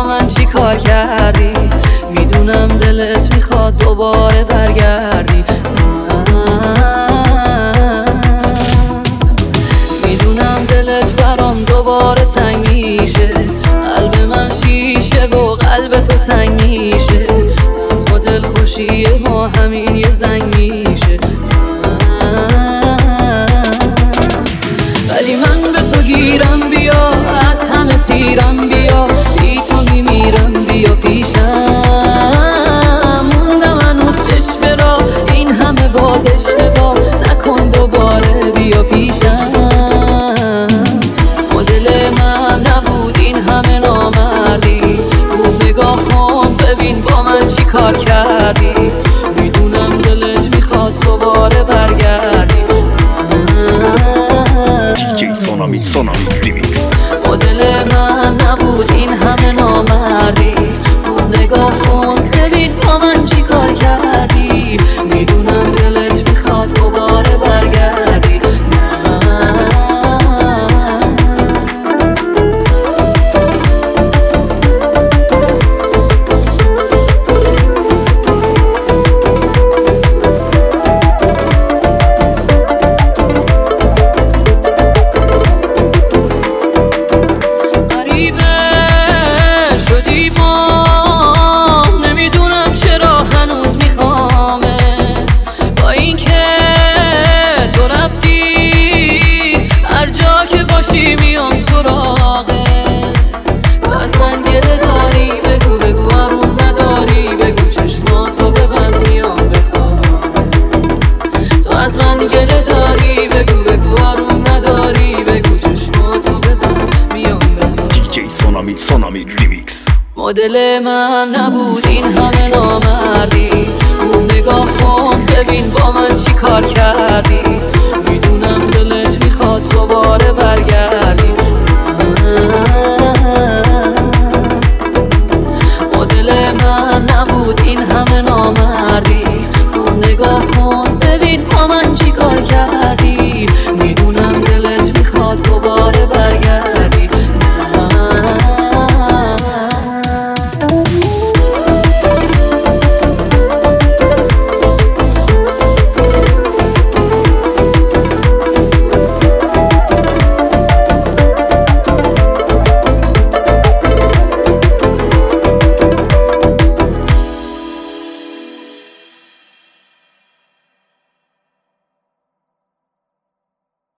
من چی کار کردی. میدونم دلت میخواد دوباره برگردی. میدونم دلت برام دوباره تنگ میشه. قلب من شیشه و قلب تو سنگ میشه. تنها دل خوشی ما همین یه زنگ میشه. ولی من به تو گیرم، بیا از همه سیرم، بیا بی تو میمیرم، بیا پیشم. موندم هنوز چشم را این همه باز اشتباه نکن، دوباره بیا پیشم. مدل من نبود این همه نامردی. خوب نگاه کن ببین با من چی کار کردی. میدونم دلت میخواد دوباره برگردی. سونامی ریمیکس. مدل من نبود این همه نامردی. خوب نگاه کن ببین با من چی کار کردی. میدونم دلت میخواد دوباره برگردی. میام سراغت، تو از من گله داری، بگو بگو آروم نداری، بگو چشماتو ببند میام بخوابمت. تو از من گله داری، بگو بگو آروم نداری، بگو چشماتو ببند میام بخوابمت. سونامی ریمیکس. مدل من نبود این همه نامردی. خوب نگاه کن ببین با من چی کار کردی. میدونم دلت میخواد دوباره برگردی.